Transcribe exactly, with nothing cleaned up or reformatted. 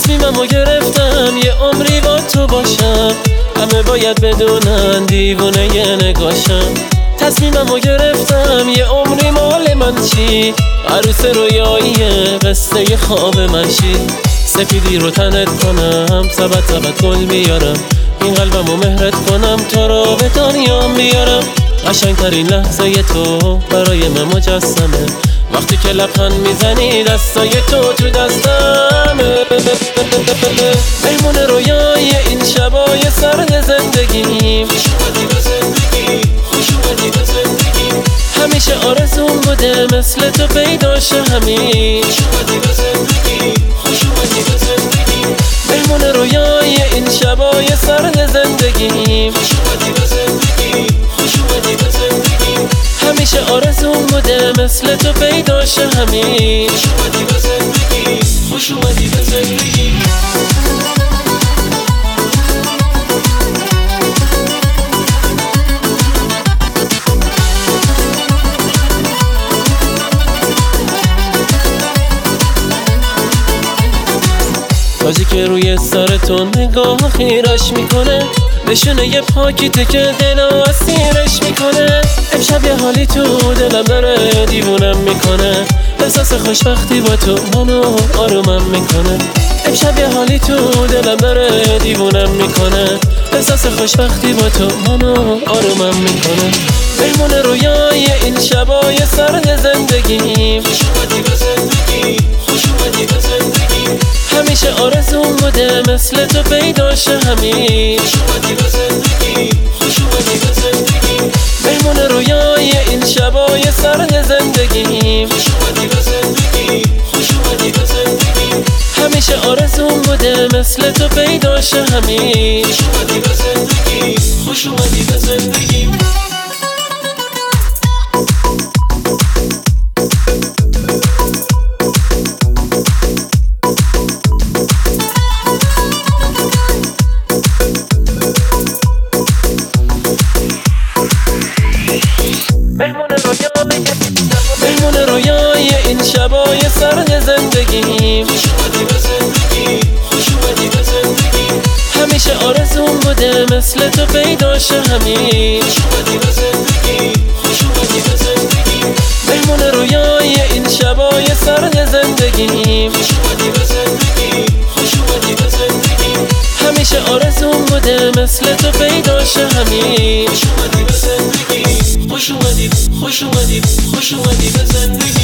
تصمیممو گرفتم یه عمری با تو باشم، همه باید بدونن دیوونه یه نگاشم. تصمیممو گرفتم یه عمری مال من چی، عروس رویاییه قصه خواب من شی. سپیدی رو تنت کنم، سبت سبت گل بیارم، این قلبمو مهرت کنم، تو رو به دنیا بیارم. قشنگترین لحظه تو برای من مجسمه، وقتی که لبخند میزنی دستای تو تو دستمه. مهمون رویای این شبای سرد زندگیم، خوش اومدی به زندگی، خوش اومدی به زندگی. همیشه آرزوم بوده مثل تو پیدا شه همین، خوش اومدی به زندگی، خوش اومدی به زندگی. مهمون رویای این شبای سرد زندگیم، خوش اومدی به زندگی، خوش اومدی به زندگی. همیشه آرزوم بوده مثل تو پیدا شه همین، خوش اومدی به زندگی، خوش اومدی به زندگی. تاجی که روی سر تو نگاه خیرش میکنه، نشونه یه پاکیته که دلو اسیرش میکنه. امشب یه حالی تو دلم داره دیوونم میکنه، احساس خوشبختی با تو منو آرومم میکنه. امشب یه حالی تو دلم داره دیوونم میکنه، احساس خوشبختی با تو منو آرومم میکنه. مهمون رویای این شبای سرد زندگیم، خوش اومدی به زندگی، خوش اومدی به زندگی. همیشه آرزوم بوده مثل تو پیدا شه همین، خوش اومدی به زندگی، خوش اومدی به زندگی. مهمون رویای این شبای سرد زندگیم، خوش اومدی به زندگی، خوش اومدی به زندگی. همیشه آرزوم بوده مثل تو پیدا شه همین، خوش اومدی به زندگی، خوش اومدی به زندگی. مهمون رویای این شبای سرد زندگیم، خوش اومدی به زندگی، خوش اومدی به زندگی. همیشه آرزوم بوده مثل تو پیدا شه همین، خوش اومدی به زندگی، خوش اومدی به زندگی. مهمون رویای این شبای سرد زندگیم، خوش اومدی به زندگی، خوش اومدی به زندگی. همیشه آرزوم بوده مثل تو پیدا شه همین، خوش اومدی به زندگی، خوش اومدی، خوش اومدی، خوش اومدی به زندگی.